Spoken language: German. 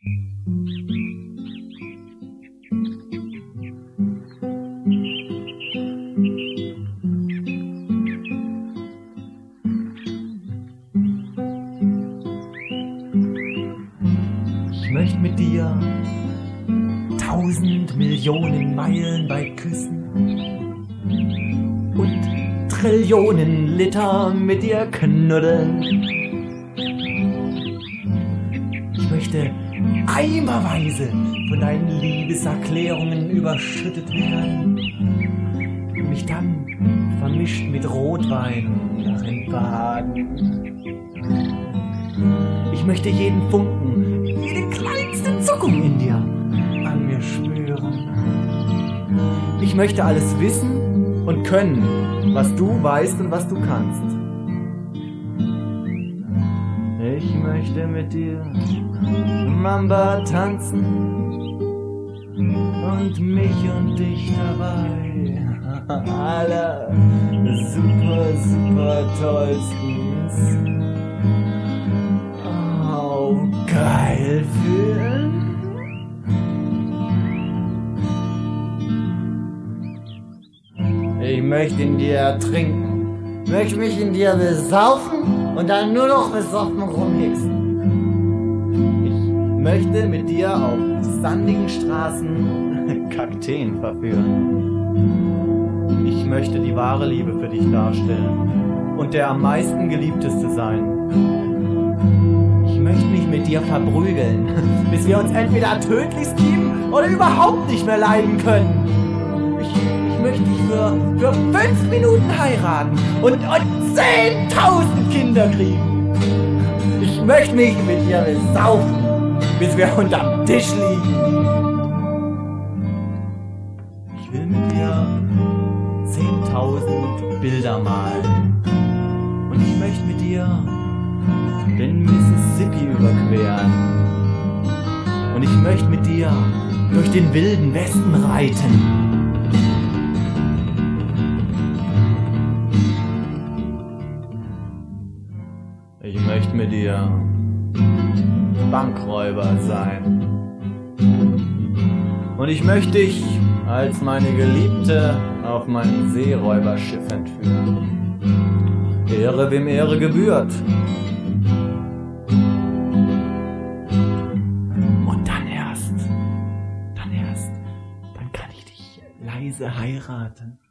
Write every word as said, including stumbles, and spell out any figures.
Ich möchte mit dir tausend Millionen Meilen weit küssen und Trillionen Liter mit dir knuddeln. Ich möchte eimerweise von deinen Liebeserklärungen überschüttet werden und mich dann vermischt mit Rotwein darin baden. Ich möchte jeden Funken, jede kleinste Zuckung in dir an mir spüren. Ich möchte alles wissen und können, was du weißt und was du kannst. Ich möchte mit dir Mamba tanzen und mich und dich dabei aller super, super tollstens oh, geil fühlen. Ich möchte in dir ertrinken, möchte mich in dir besaufen und dann nur noch besoffen rumhexen. Ich möchte mit dir auf sandigen Straßen Kakteen verführen. Ich möchte die wahre Liebe für dich darstellen und der am meisten Geliebteste sein. Ich möchte mich mit dir verprügeln, bis wir uns entweder tödlichst lieben oder überhaupt nicht mehr leiden können. Ich, ich möchte dich für, für fünf Minuten heiraten und, und zehntausend Kinder kriegen. Ich möchte mich mit dir besaufen, bis wir unterm Tisch liegen. Ich will mit dir zehntausend Bilder malen. Und ich möchte mit dir den Mississippi überqueren. Und ich möchte mit dir durch den wilden Westen reiten. Ich möchte mit dir Bankräuber sein. Und ich möchte dich als meine Geliebte auf mein Seeräuberschiff entführen. Ehre wem Ehre gebührt. Und dann erst, dann erst, dann kann ich dich leise heiraten.